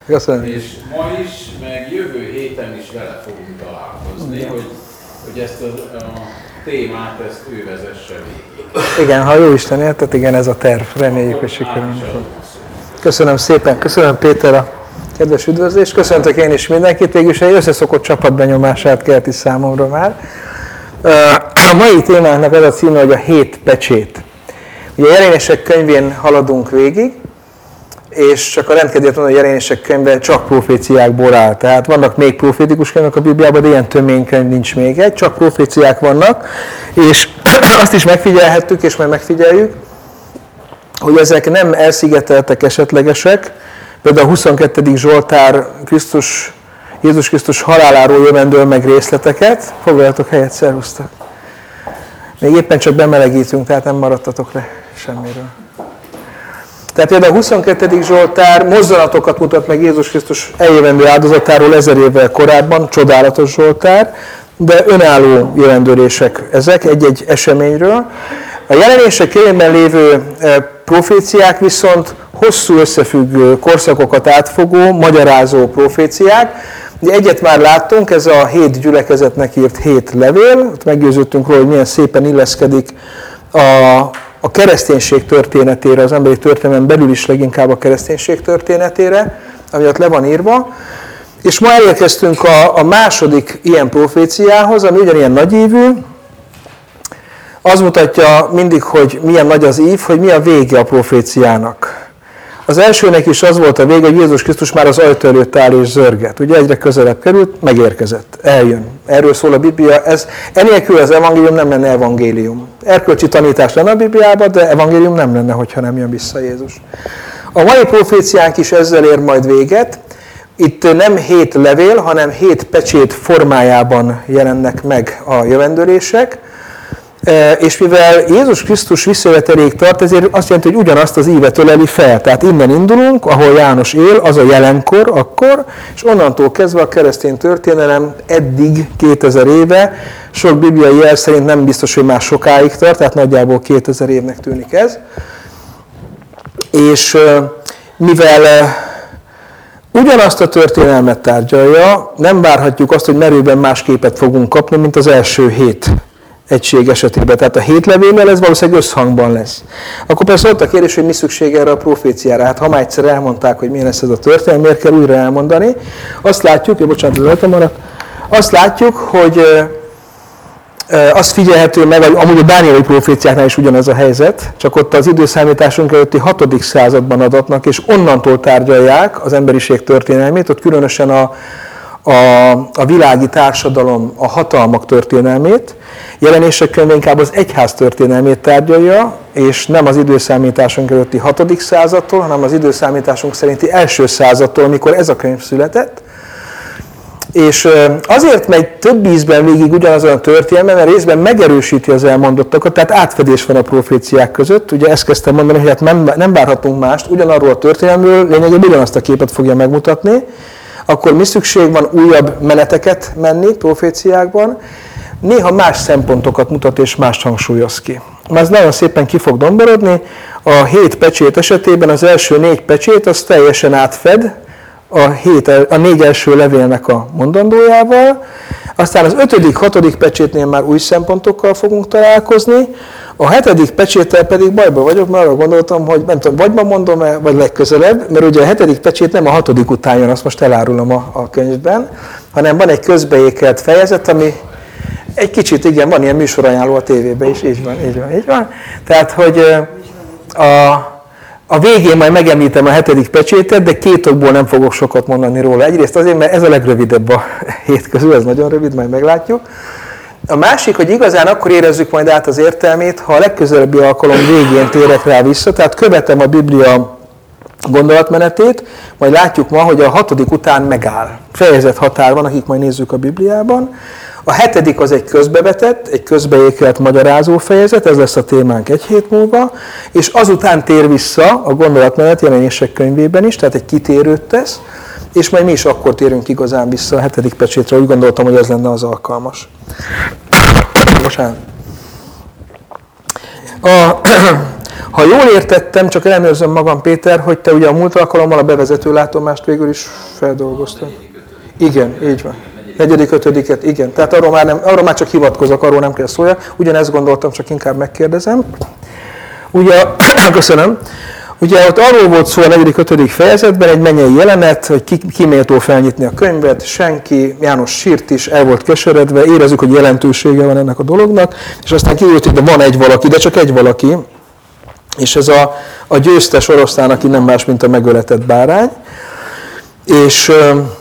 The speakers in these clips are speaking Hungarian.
Köszönöm. És ma is, meg jövő héten is vele fogunk találkozni, hogy ezt a témát, ezt ő vezesse végig. Igen, ha jó Isten érted, igen, ez a terv. Reméljük, hogy sikerülni fog. Köszönöm szépen, köszönöm Péter a kedves üdvözlést, köszöntök én is mindenkit, végülis egy összeszokott csapatbenyomását kelt is számomra már. A mai témánknak az a címe, hogy a 7 pecsét. Ugye a Jelenések könyvén haladunk végig, és csak a rendkedvéért mondom, hogy a Jelenések könyve csak proféciákból áll. Tehát vannak még profétikus könyvek a Bibliában, de ilyen tömény könyv nincs még egy, csak proféciák vannak, és azt is megfigyelhettük, és majd megfigyeljük, hogy ezek nem elszigeteltek, esetlegesek. Például a 22. Zsoltár Jézus Krisztus haláláról jövendől meg részleteket. Foglaljatok helyet, szervusztok! Még éppen csak bemelegítünk, tehát nem maradtatok le semmiről. Tehát például a 22. Zsoltár mozzanatokat mutat meg Jézus Krisztus eljövendő áldozatáról 1000 évvel korábban, csodálatos Zsoltár, de önálló jövendőlések ezek egy-egy eseményről. A Jelenések könyvében lévő proféciák viszont hosszú összefüggő korszakokat átfogó, magyarázó proféciák. Egyet már láttunk, ez a 7 gyülekezetnek írt 7 levél, ott meggyőződtünk róla, hogy milyen szépen illeszkedik a kereszténység történetére, az emberi történelmen belül is leginkább a kereszténység történetére, ami ott le van írva. És ma elérkeztünk a második ilyen proféciához, ami ugyanilyen nagyívű. Az mutatja mindig, hogy milyen nagy az ív, hogy mi a vége a proféciának. Az elsőnek is az volt a vége, hogy Jézus Krisztus már az ajtó előtt áll és zörget. Ugye egyre közelebb került, megérkezett, eljön. Erről szól a Biblia. Enélkül az evangélium nem lenne evangélium. Erkölcsi tanítás lenne a Bibliában, de evangélium nem lenne, hogyha nem jön vissza Jézus. A mai proféciánk is ezzel ér majd véget. Itt nem 7 levél, hanem 7 pecsét formájában jelennek meg a jövendőlések. És mivel Jézus Krisztus visszajöveteléig tart, ezért azt jelenti, hogy ugyanazt az ívet öleli fel. Tehát innen indulunk, ahol János él, az a jelenkor, akkor, és onnantól kezdve a keresztény történelem eddig 2000 éve, sok bibliai jel szerint nem biztos, hogy már sokáig tart, tehát nagyjából 2000 évnek tűnik ez. És mivel ugyanazt a történelmet tárgyalja, nem várhatjuk azt, hogy merőben más képet fogunk kapni, mint az első 7 egység esetében. Tehát a 7 levéllel ez valószínűleg összhangban lesz. Akkor persze ott a kérdés, hogy mi szükség erre a proféciára. Hát ha már egyszer elmondták, hogy milyen lesz ez a történet, miért kell újra elmondani. Azt látjuk, azt látjuk, hogy azt figyelhető meg, hogy amúgy a dánieli proféciáknál is ugyanez a helyzet, csak ott az időszámításunk előtti 6. században adatnak, és onnantól tárgyalják az emberiség történelmét, ott különösen a világi társadalom, a hatalmak történelmét. Jelenések könyve inkább az egyház történelmét tárgyalja, és nem az időszámításunk előtti 6. századtól, hanem az időszámításunk szerinti első századtól, amikor ez a könyv született. És azért megy több ízben végig ugyanazon a történelmen, mert részben megerősíti az elmondottakat, tehát átfedés van a proféciák között. Ugye ezt kezdtem mondani, hogy hát nem várhatunk mást, ugyanarról a történelmről lényegében ugyanazt a képet fogja megmutatni. Akkor mi szükség van újabb meneteket menni proféciákban, néha más szempontokat mutat és mást hangsúlyoz ki. Már ez nagyon szépen ki fog domborodni. A 7 pecsét esetében az első 4 pecsét az teljesen átfed a 4 első levélnek a mondandójával. Aztán az 5., 6. pecsétnél már új szempontokkal fogunk találkozni. A 7. pecséttel pedig bajban vagyok, mert arra gondoltam, hogy nem tudom, vagy ma mondom-e, vagy legközelebb, mert ugye a 7. pecsét nem a 6. után jön, azt most elárulom a könyvben, hanem van egy közbeékelt fejezet, ami egy kicsit, igen, van ilyen műsorajánló a tévében is, így van. Tehát, hogy a végén majd megemlítem a 7. pecsétet, de 2 okból nem fogok sokat mondani róla. Egyrészt azért, mert ez a legrövidebb a 7 közül, ez nagyon rövid, majd meglátjuk. A másik, hogy igazán akkor érezzük majd át az értelmét, ha a legközelebbi alkalom végén térek rá vissza, tehát követem a Biblia gondolatmenetét, majd látjuk ma, hogy a 6. után megáll. Fejezet határ van, akik majd nézzük a Bibliában. A 7. az egy közbevetett, egy közbeékelt magyarázó fejezet, ez lesz a témánk egy hét múlva, és azután tér vissza a gondolatmenet Jelenések könyvében is, tehát egy kitérőt tesz, és majd mi is akkor térünk igazán vissza a 7. pecsétre, úgy gondoltam, hogy ez lenne az alkalmas. Bocsánat. Ha jól értettem, csak ellenőrzöm magam, Péter, hogy te ugye a múlt alkalommal a bevezető látomást végül is feldolgoztad. Igen, így van. 4.-5. igen. Tehát arról már csak hivatkozok, arról nem kell szóljak. Ugyanezt gondoltam, csak inkább megkérdezem. Ugye, köszönöm. Ugye ott arról volt szó a 4.-5. fejezetben, egy mennyei jelenet, hogy ki méltó felnyitni a könyvet, senki, János sírt is, el volt keseredve, érezzük, hogy jelentősége van ennek a dolognak, és aztán kiült, hogy van egy valaki, de csak egy valaki, és ez a győztes oroszlán, aki nem más, mint a megöletett bárány, és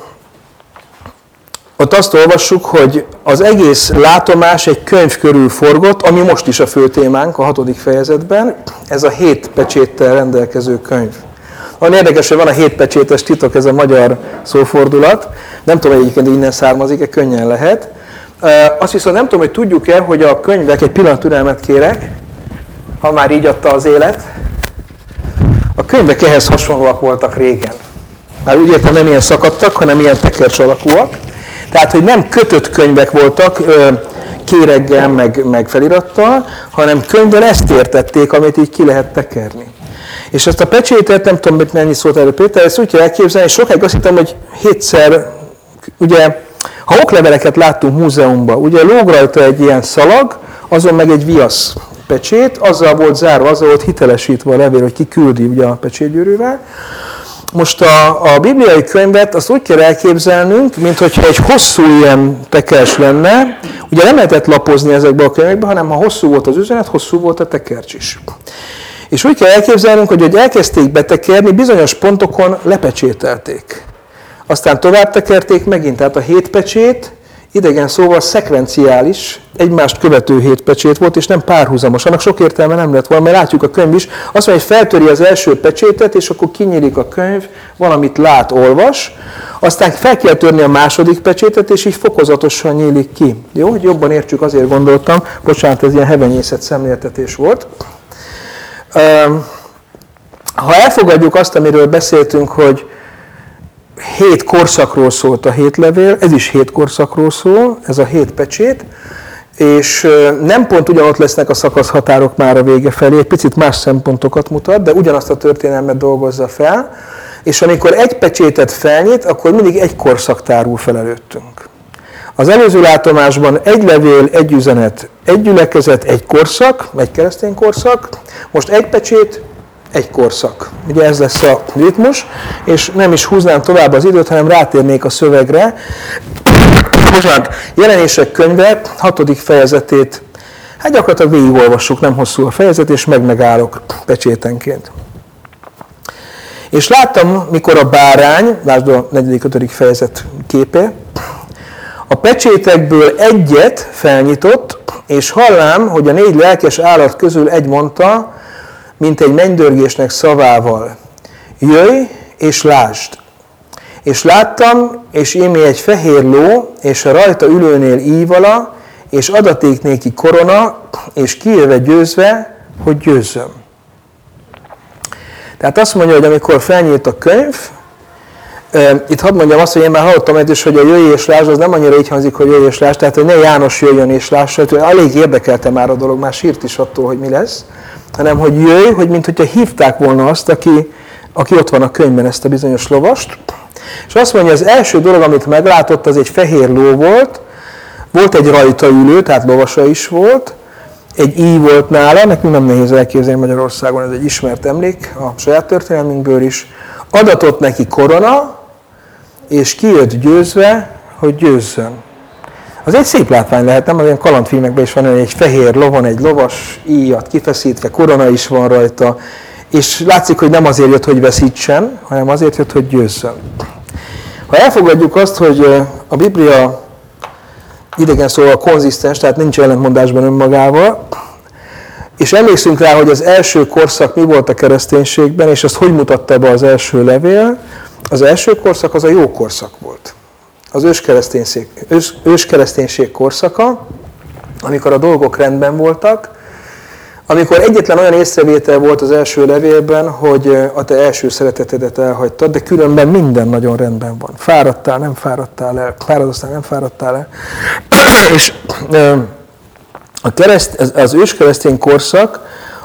ott azt olvassuk, hogy az egész látomás egy könyv körül forgott, ami most is a fő témánk a 6. fejezetben, ez a 7 pecséttel rendelkező könyv. Olyan érdekes, hogy van a 7 pecsétes titok, ez a magyar szófordulat, nem tudom, hogy egyébként innen származik-e, könnyen lehet. Azt viszont nem tudom, hogy tudjuk-e, hogy a könyvek, egy pillanat türelmet kérek, ha már így adta az élet, a könyvek ehhez hasonlóak voltak régen. Már úgy értem, nem ilyen szakadtak, hanem ilyen tekercs alakúak. Tehát, hogy nem kötött könyvek voltak kéreggel, meg felirattal, hanem könyvben ezt értették, amit így ki lehet tekerni. És ezt a pecsétet, nem tudom, hogy mennyi szólt erről Péter, ezt úgy kell elképzelni, és sokáig azt hittem, hogy 7-szer, ugye, ha okleveleket láttunk múzeumban, ugye lóg rajta egy ilyen szalag, azon meg egy viasz pecsét, azzal volt zárva, azzal volt hitelesítve a levél, hogy ki küldi ugye a pecsétgyűrűvel. Most a bibliai könyvet azt úgy kell elképzelnünk, mintha egy hosszú ilyen tekercs lenne, ugye nem lehetett lapozni ezekbe a könyvekbe, hanem ha hosszú volt az üzenet, hosszú volt a tekercs is. És úgy kell elképzelnünk, hogy elkezdték betekerni, bizonyos pontokon lepecsételték. Aztán tovább tekerték megint, tehát a 7 pecsét, idegen szóval szekvenciális, egymást követő 7 pecsét volt, és nem párhuzamos. Annak sok értelme nem lett volna, mert látjuk a könyv is. Azt mondja, hogy feltöri az első pecsétet, és akkor kinyílik a könyv, valamit lát, olvas, aztán fel kell törni a második pecsétet, és így fokozatosan nyílik ki. Jó, hogy jobban értsük, azért gondoltam. Bocsánat, ez ilyen hevenyészet szemléltetés volt. Ha elfogadjuk azt, amiről beszéltünk, hogy 7 korszakról szólt a 7 levél, ez is 7 korszakról szól, ez a 7 pecsét, és nem pont ugyanott lesznek a szakaszhatárok már a vége felé, egy picit más szempontokat mutat, de ugyanazt a történelmet dolgozza fel, és amikor egy pecsétet felnyit, akkor mindig egy korszak tárul fel előttünk. Az előző látomásban egy levél, egy üzenet, egy gyülekezet, egy korszak, egy keresztény korszak, most egy pecsét, egy korszak. Ugye ez lesz a ritmus, és nem is húznám tovább az időt, hanem rátérnék a szövegre. Bocsánat, Jelenések könyve 6. fejezetét, hát gyakorlatilag végigolvassuk, nem hosszú a fejezet, és megállok pecsétenként. És láttam, mikor a bárány, lásd a 4.-5. fejezet képe, a pecsétekből egyet felnyitott, és hallám, hogy a 4 lelkes állat közül egy mondta, mint egy mennydörgésnek szavával, jöjj és lásd. És láttam, és ímé egy fehér ló, és a rajta ülőnél ívala, és adaték néki korona, és kijöve győzve, hogy győzzöm. Tehát azt mondja, hogy amikor felnyílt a könyv, itt hadd mondjam azt, hogy én már hallottam egy is, hogy a jöjj és lásd, az nem annyira így hangzik, hogy jöjj és lásd, tehát hogy ne János jöjjön és lássa, elég érdekelte már a dolog, már sírt is attól, hogy mi lesz, hanem hogy jöjj, hogy mintha hívták volna azt, aki ott van a könyvben, ezt a bizonyos lovast. És azt mondja, az első dolog, amit meglátott, az egy fehér ló volt egy rajta ülő, tehát lovasa is volt, egy íj volt nála, nekünk nem nehéz elképzelni Magyarországon, ez egy ismert emlék a saját történelmünkből is. Adatott neki korona, és kijött győzve, hogy győzzön. Az egy szép látvány lehet, nem? Az ilyen kalandfilmekben is van, hogy egy fehér lovon egy lovas, íjat kifeszítve, korona is van rajta, és látszik, hogy nem azért jött, hogy veszítsen, hanem azért jött, hogy győzzön. Ha elfogadjuk azt, hogy a Biblia idegen szóval konzisztens, tehát nincs ellentmondásban önmagával, és emlékszünk rá, hogy az első korszak mi volt a kereszténységben, és azt hogy mutatta be az első levél, az első korszak az a jó korszak volt. Az őskereszténység korszaka, amikor a dolgok rendben voltak, amikor egyetlen olyan észrevétel volt az első levélben, hogy a te első szeretetedet elhagytad, de különben minden nagyon rendben van. Fáradtál, nem fáradtál el, fáradoztál, nem fáradtál el. És az őskeresztény korszak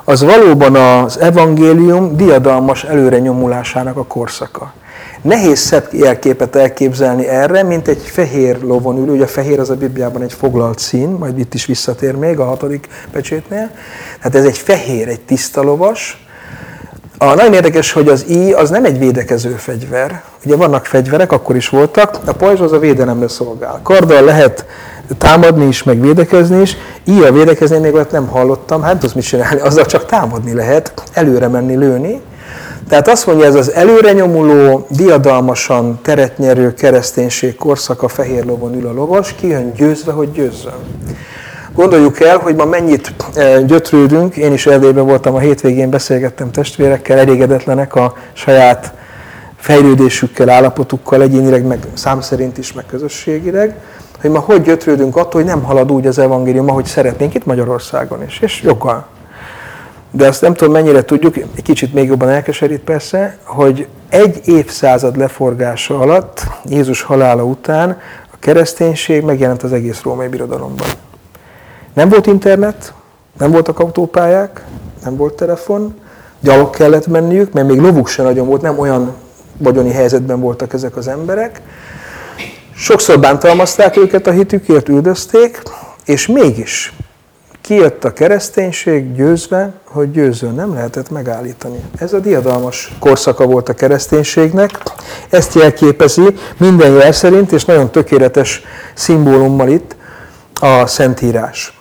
az valóban az evangélium diadalmas előrenyomulásának a korszaka. Nehéz szebb jelképet elképzelni erre, mint egy fehér lovon ülő, ugye a fehér az a Bibliában egy foglalt szín, majd itt is visszatér még a 6. pecsétnél. Tehát ez egy fehér, egy tiszta lovas. Nagyon érdekes, hogy az íj az nem egy védekező fegyver. Ugye vannak fegyverek, akkor is voltak, a pajzs az a védelemre szolgál. Karddal lehet támadni is, meg védekezni is. Íjjal védekezni még olyat nem hallottam, hát tudsz mit csinálni, azzal csak támadni lehet, előre menni, lőni. Tehát azt mondja, ez az előrenyomuló, diadalmasan teret nyerő kereszténység korszaka, fehér lovon ül a lovas, kijön győzve, hogy győzzön. Gondoljuk el, hogy ma mennyit gyötrődünk, én is Erdélyben voltam a hétvégén, beszélgettem testvérekkel, elégedetlenek a saját fejlődésükkel, állapotukkal, egyénileg, meg szám szerint is, meg közösségileg, hogy ma hogy gyötrődünk attól, hogy nem halad úgy az evangélium, ahogy szeretnénk itt Magyarországon is, és joggal. De azt nem tudom, mennyire tudjuk, egy kicsit még jobban elkeserít persze, hogy egy évszázad leforgása alatt, Jézus halála után a kereszténység megjelent az egész római birodalomban. Nem volt internet, nem voltak autópályák, nem volt telefon, gyalog kellett menniük, mert még lovuk se nagyon volt, nem olyan vagyoni helyzetben voltak ezek az emberek. Sokszor bántalmazták őket a hitükért, üldözték, és mégis kijött a kereszténység győzve, hogy győzőn nem lehetett megállítani. Ez a diadalmas korszaka volt a kereszténységnek. Ezt jelképezi minden jel szerint, és nagyon tökéletes szimbólummal itt a Szentírás.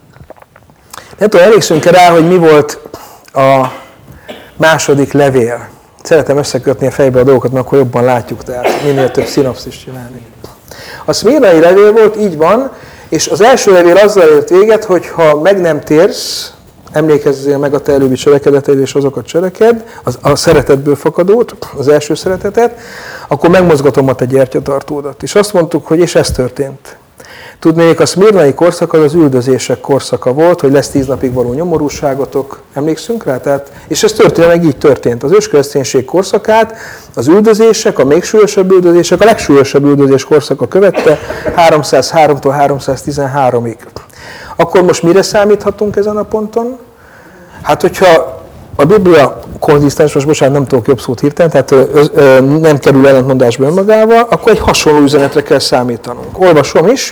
Nem tudom, emlékszünk rá, hogy mi volt a második levél. Szeretem összekötni a fejbe a dolgokat, mert akkor jobban látjuk, tehát minél több szinopszist csinálni. A szmirnai levél volt, így van, és az első levél azzal ért véget, hogy ha meg nem térsz, emlékezzél meg a te előbbi cselekedeteid, és azokat cseleked, a szeretetből fakadót, az első szeretetet, akkor megmozgatom a te gyertyatartódat. És azt mondtuk, hogy és ez történt. Tudnék, a szmirnai korszak az üldözések korszaka volt, hogy lesz 10 napig való nyomorúságotok, emlékszünk rá? Tehát, és ez történetleg így történt. Az őskereszténység korszakát az üldözések, a még súlyosabb üldözések, a legsúlyosabb üldözés korszaka követte 303-tól 313-ig. Akkor most mire számíthatunk ezen a ponton? Hát, hogyha a Biblia konzisztens, most bocsánat, nem tudok jobb szót hirtelen, tehát nem kerül ellentmondásba önmagával, akkor egy hasonló üzenetre kell számítanunk. Olvasom is,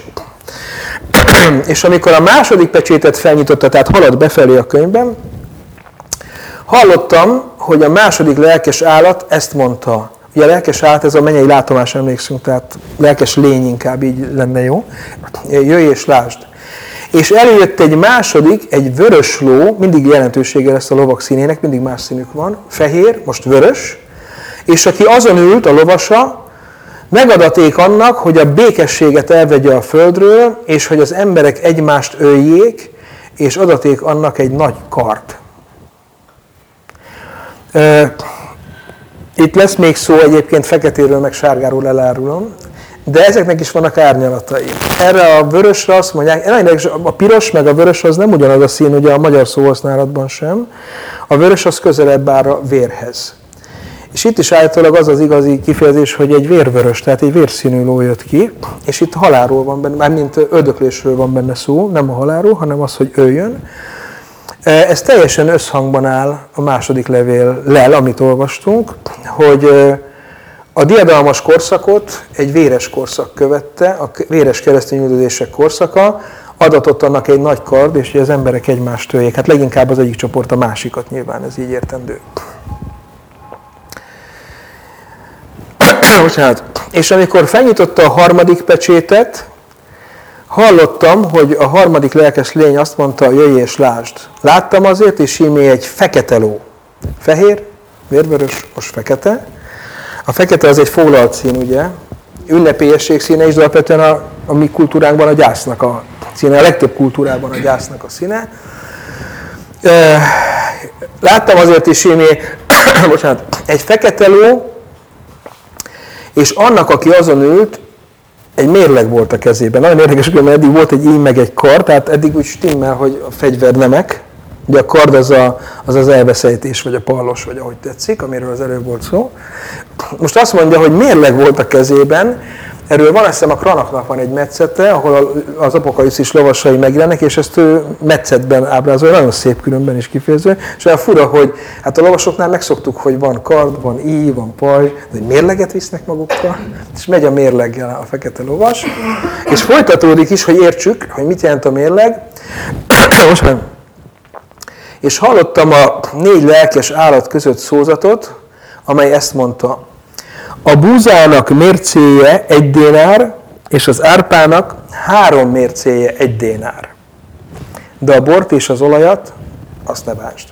és amikor a második pecsétet felnyitotta, tehát halad befelé a könyvben, hallottam, hogy a második lelkes állat ezt mondta. Ugye a lelkes állat, ez a mennyei látomás, emlékszünk, tehát lelkes lény inkább így lenne jó. Jöjj és lásd. És előjött egy második, egy vörös ló, mindig jelentősége lesz a lovak színének, mindig más színük van, fehér, most vörös, és aki azon ült, a lovasa, megadaték annak, hogy a békességet elvegye a földről, és hogy az emberek egymást öljék, és adaték annak egy nagy kard. Itt lesz még szó egyébként feketéről, meg sárgáról elárulom, de ezeknek is vannak árnyalatai. Erre a vörösre azt mondják, a piros meg a vörös az nem ugyanaz a szín, ugye a magyar szóhasználatban sem. A vörös az közelebb áll a vérhez. És itt is állítólag az az igazi kifejezés, hogy egy vérvörös, tehát egy vérszínű ló jött ki, és itt halálról van benne, mármint öldöklésről van benne szó, nem a halálról, hanem az, hogy öljön. Ez teljesen összhangban áll a második levéllel, amit olvastunk, hogy a diadalmas korszakot egy véres korszak követte, a véres keresztény üldözések korszaka, adatott annak egy nagy kard, és hogy az emberek egymást öljék. Hát leginkább az egyik csoport a másikat, nyilván ez így értendő. És amikor felnyitotta a harmadik pecsétet, hallottam, hogy a harmadik lelkes lény azt mondta, jöjj és lásd. Láttam azért, és ímé egy fekete ló. Fehér, vérvörös, most fekete. A fekete az egy foglalt szín, ugye? Ünnepélyesség színe is, de alapvetően a mi kultúránkban a gyásznak a színe, a legtöbb kultúrában a gyásznak a színe. Láttam azért is ímé, egy fekete ló, és annak, aki azon ült, egy mérleg volt a kezében. Nagyon érdekes, mert eddig volt egy íj meg egy kard, tehát eddig úgy stimmel, hogy a fegyvernemek. Ugye a kard az az elveszejtés, vagy a pallos, vagy ahogy tetszik, amiről az előbb volt szó. Most azt mondja, hogy mérleg volt a kezében, Erről van, azt hiszem, a Kranaknak van egy metszete, ahol az apokalipszis lovasai megjelennek, és ezt ő metszetben ábrázolja, nagyon szép különben is kifejező. És olyan fura, hogy hát a lovasoknál megszoktuk, hogy van kard, van íj, van pajzs, de egy mérleget visznek magukkal, és megy a mérleggel a fekete lovas. És folytatódik is, hogy értsük, hogy mit jelent a mérleg. És hallottam a 4 lelkes állat között szózatot, amely ezt mondta: a búzának mércéje 1 dénár, és az árpának 3 mércéje 1 dénár. De a bort és az olajat, azt ne bánsd.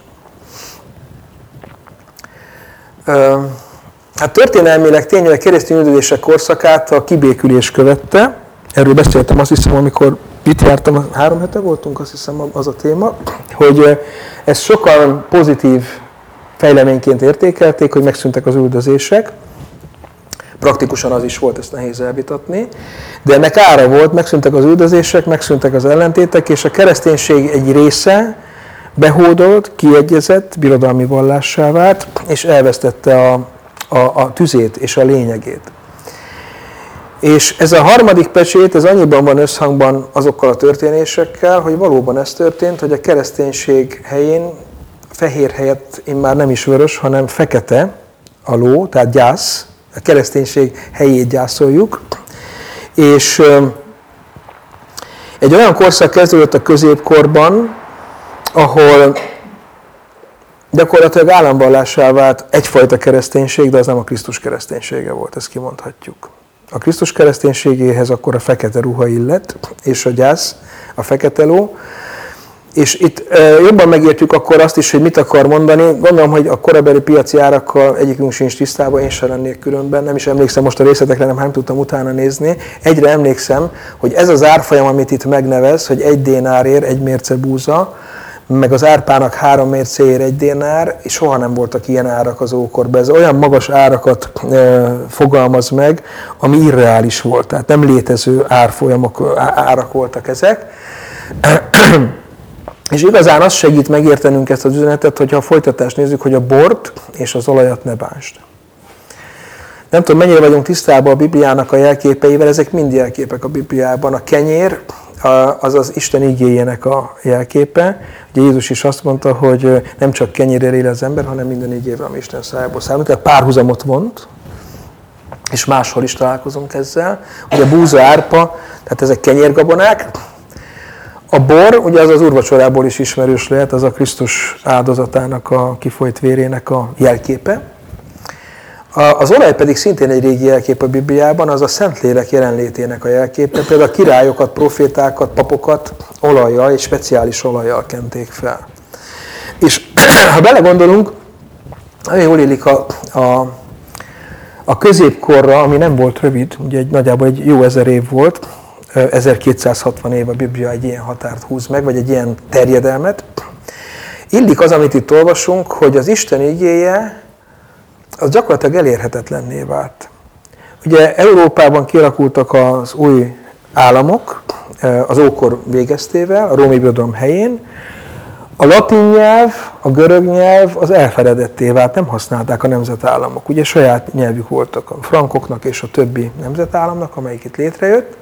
Hát történelmileg tényleg keresztény üldözések korszakát a kibékülés követte. Erről beszéltem, azt hiszem, amikor itt jártam, 3 hete voltunk, azt hiszem, az a téma, hogy ezt sokan pozitív fejleményként értékelték, hogy megszűntek az üldözések. Praktikusan az is volt, ezt nehéz elvitatni, de ennek ára volt, megszűntek az üldözések, megszűntek az ellentétek, és a kereszténység egy része behódolt, kiegyezett, birodalmi vallássá vált, és elvesztette a tüzét és a lényegét. És ez a harmadik pecsét, ez annyiban van összhangban azokkal a történésekkel, hogy valóban ez történt, hogy a kereszténység helyén, a fehér helyett immár nem is vörös, hanem fekete a ló, tehát gyász, a kereszténység helyét gyászoljuk, és egy olyan korszak kezdődött a középkorban, ahol gyakorlatilag államvallássá vált egyfajta kereszténység, de az nem a Krisztus kereszténysége volt, ezt kimondhatjuk. A Krisztus kereszténységéhez akkor a fekete ruha illett, és a gyász, a fekete ló. És itt jobban megértjük akkor azt is, hogy mit akar mondani. Gondolom, hogy a korabeli piaci árakkal egyikünk sincs tisztában, én sem lennék különben. Nem is emlékszem most a részletekre, nem tudtam utána nézni. Egyre emlékszem, hogy ez az árfolyam, amit itt megnevez, hogy 1 dénárért 1 mérce búza, meg az árpának 3 mércéért 1 dénár, és soha nem voltak ilyen árak az ókorban. Ez olyan magas árakat fogalmaz meg, ami irreális volt. Tehát nem létező árak voltak ezek. És igazán az segít megértenünk ezt az üzenetet, hogyha a folytatást nézzük, hogy a bort és az olajat ne bánsd. Nem tudom, mennyire vagyunk tisztában a Bibliának a jelképeivel, ezek mind jelképek a Bibliában. A kenyér az az Isten igéjének a jelképe. Ugye Jézus is azt mondta, hogy nem csak kenyérrel él az ember, hanem minden igével, ami Isten szájából származik. Tehát párhuzamot vont, és máshol is találkozunk ezzel. Ugye búza, árpa, tehát ezek kenyérgabonák. A bor, ugye az úrvacsorából is ismerős lehet, az a Krisztus áldozatának, a kifolyt vérének a jelképe. Az olaj pedig szintén egy régi jelkép a Bibliában, az a Szentlélek jelenlétének a jelképe. Például a királyokat, profétákat, papokat olajjal, egy speciális olajjal kenték fel. És ha belegondolunk, nagyon jól illik a középkorra, ami nem volt rövid, ugye nagyjából egy jó 1000 év volt, 1260 év a Biblia egy ilyen határt húz meg, vagy egy ilyen terjedelmet. Illik az, amit itt olvasunk, hogy az Isten igéje az gyakorlatilag elérhetetlenné vált. Ugye Európában kialakultak az új államok, az ókor végeztével, a római birodalom helyén. A latin nyelv, a görög nyelv az elfeledetté vált, nem használták a nemzetállamok. Ugye saját nyelvük voltak a frankoknak és a többi nemzetállamnak, amelyik itt létrejött.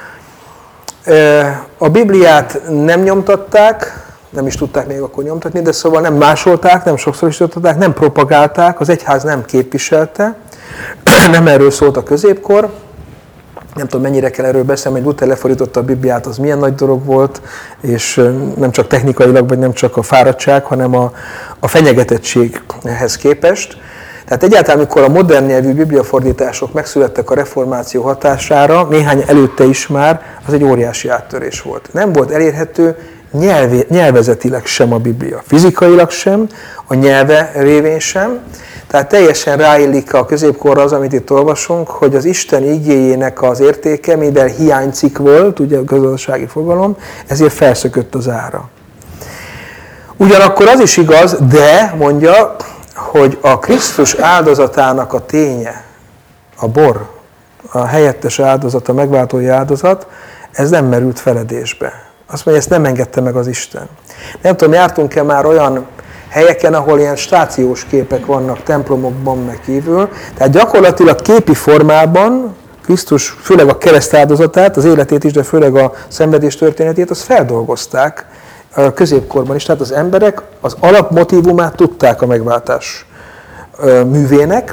A Bibliát nem nyomtatták, nem is tudták még akkor nyomtatni, de szóval nem másolták, nem sokszorosították, nem propagálták, az egyház nem képviselte, nem erről szólt a középkor. Nem tudom, mennyire kell erről beszélni, hogy Luther lefordította a Bibliát, az milyen nagy dolog volt, és nem csak technikailag, vagy nem csak a fáradtság, hanem a fenyegetettséghez képest. Tehát egyáltalán, amikor a modern nyelvű bibliafordítások megszülettek a reformáció hatására, néhány előtte is már, az egy óriási áttörés volt. Nem volt elérhető nyelvezetileg sem a Biblia, fizikailag sem, a nyelve révén sem. Tehát teljesen ráillik a középkorra az, amit itt olvasunk, hogy az Isten igéjének az értéke, mivel hiánycikk volt, ugye a gazdasági fogalom, ezért felszökött az ára. Ugyanakkor az is igaz, de mondja, hogy a Krisztus áldozatának a ténye, a bor, a helyettes áldozat, a megváltói áldozat, ez nem merült feledésbe. Azt mondja, ezt nem engedte meg az Isten. Nem tudom, jártunk-e már olyan helyeken, ahol ilyen stációs képek vannak templomokban meg kívül, tehát gyakorlatilag képi formában Krisztus, főleg a keresztáldozatát, az életét is, de főleg a szenvedés történetét, azt feldolgozták a középkorban is. Tehát az emberek az alapmotívumát tudták a megváltás művének.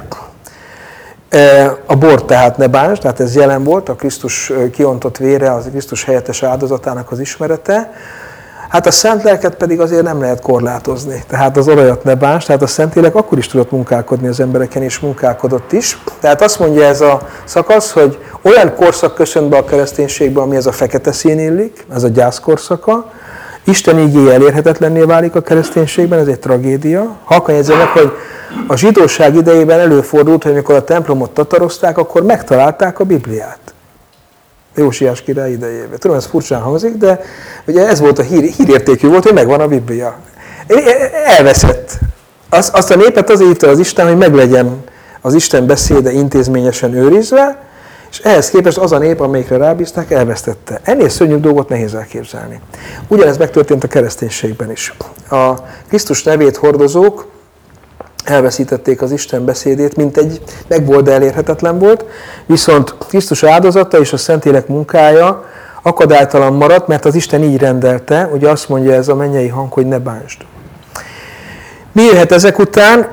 A bort tehát ne bántsd, tehát ez jelen volt, a Krisztus kiontott vére, az Krisztus helyettes áldozatának az ismerete. Hát a szent lelket pedig azért nem lehet korlátozni. Tehát az olajat ne bántsd, tehát a Szentlélek akkor is tudott munkálkodni az embereken, és munkálkodott is. Tehát azt mondja ez a szakasz, hogy olyan korszak köszönt be a kereszténységbe, ami ez a fekete szín illik, ez a gyász korszaka. Isten igéje elérhetetlenné válik a kereszténységben, ez egy tragédia. Halkan jegyzem meg, hogy a zsidóság idejében előfordult, hogy amikor a templomot tatarozták, akkor megtalálták a Bibliát. Jósiás király idejében. Tudom, ez furcsán hangzik, de ugye ez volt a hírértékű volt, hogy megvan a Biblia. Elveszett. Azt a népet azért hívta az Isten, hogy meglegyen az Isten beszéde intézményesen őrizve, és ehhez képest az a nép, amelyikre rábízták, elvesztette. Ennél szörnyűbb dolgot nehéz elképzelni. Ugyanez megtörtént a kereszténységben is. A Krisztus nevét hordozók elveszítették az Isten beszédét, mint egy megvolt, de elérhetetlen volt, viszont Krisztus áldozata és a Szentlélek munkája akadálytalan maradt, mert az Isten így rendelte, ugye azt mondja ez a mennyei hang, hogy ne bántsd. Mi jöhet ezek után?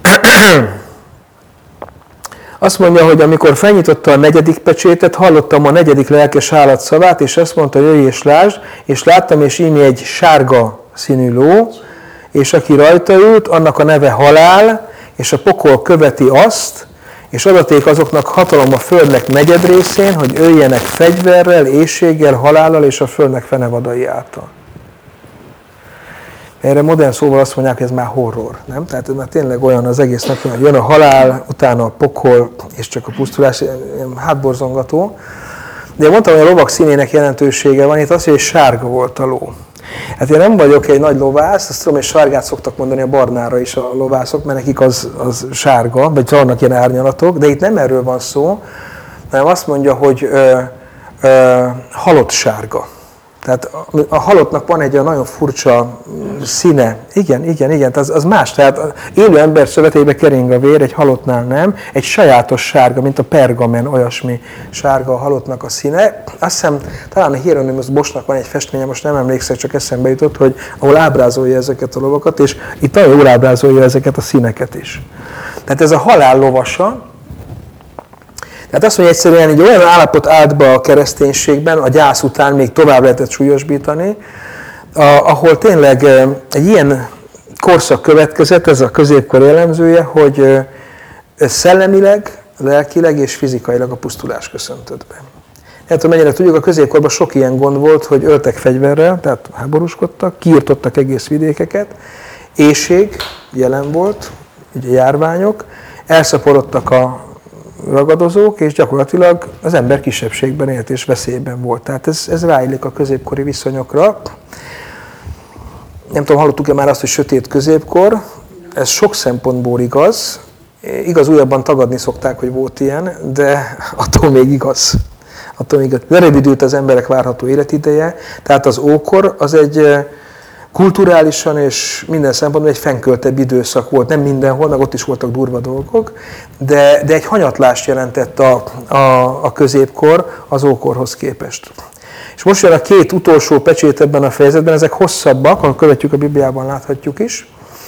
Azt mondja, hogy amikor felnyitotta a 4. pecsétet, hallottam a 4. lelkes állat szavát, és azt mondta, jöjj és lásd, és láttam, és íme egy sárga színű ló, és aki rajta ült, annak a neve halál, és a pokol követi azt, és adaték azoknak hatalom a földnek negyedrészén, hogy öljenek fegyverrel, éhséggel, halállal és a földnek fenevadai által. Erre modern szóval azt mondják, hogy ez már horror, nem? Tehát ez már tényleg olyan az egésznek, hogy jön a halál, utána a pokol, és csak a pusztulás, hátborzongató. De én mondtam, hogy a lovak színének jelentősége van, itt az, hogy sárga volt a ló. Hát én nem vagyok egy nagy lovász, azt tudom, hogy sárgát szoktak mondani a barnára is a lovászok, mert nekik az sárga, vagy vannak ilyen árnyalatok, de itt nem erről van szó, hanem azt mondja, hogy halott sárga. Tehát a halottnak van egy olyan nagyon furcsa színe. Igen, tehát az más. Tehát élő ember szövetébe kering a vér, egy halottnál nem. Egy sajátos sárga, mint a pergamen, olyasmi sárga a halottnak a színe. Azt hiszem, talán a Hieronymus Boschnak van egy festménye, most nem emlékszek, csak eszembe jutott, hogy ahol ábrázolja ezeket a lovakat, és itt nagyon jól ábrázolja ezeket a színeket is. Tehát ez a halál lovasa. Tehát azt mondja egyszerűen, egy olyan állapot állt be a kereszténységben, a gyász után még tovább lehetett súlyosbítani, ahol tényleg egy ilyen korszak következett, ez a középkor jellemzője, hogy szellemileg, lelkileg és fizikailag a pusztulás köszöntött be. Hát, mennyire tudjuk, a középkorban sok ilyen gond volt, hogy öltek fegyverrel, tehát háborúskodtak, kiirtottak egész vidékeket, éhség jelen volt, ugye járványok, elszaporodtak a ragadozók, és gyakorlatilag az ember kisebbségben élt és veszélyben volt. Tehát ez ráillik a középkori viszonyokra. Nem tudom, hallottuk-e már azt, hogy sötét középkor, ez sok szempontból igaz. Igaz, újabban tagadni szokták, hogy volt ilyen, de attól még igaz. Lerövidült az emberek várható életideje, tehát az ókor az egy kulturálisan és minden szempontból egy fennköltebb időszak volt. Nem mindenhol, meg ott is voltak durva dolgok, de egy hanyatlást jelentett a középkor az ókorhoz képest. És most jön a 2 utolsó pecsét ebben a fejezetben, ezek hosszabbak, ha követjük a Bibliában, láthatjuk is.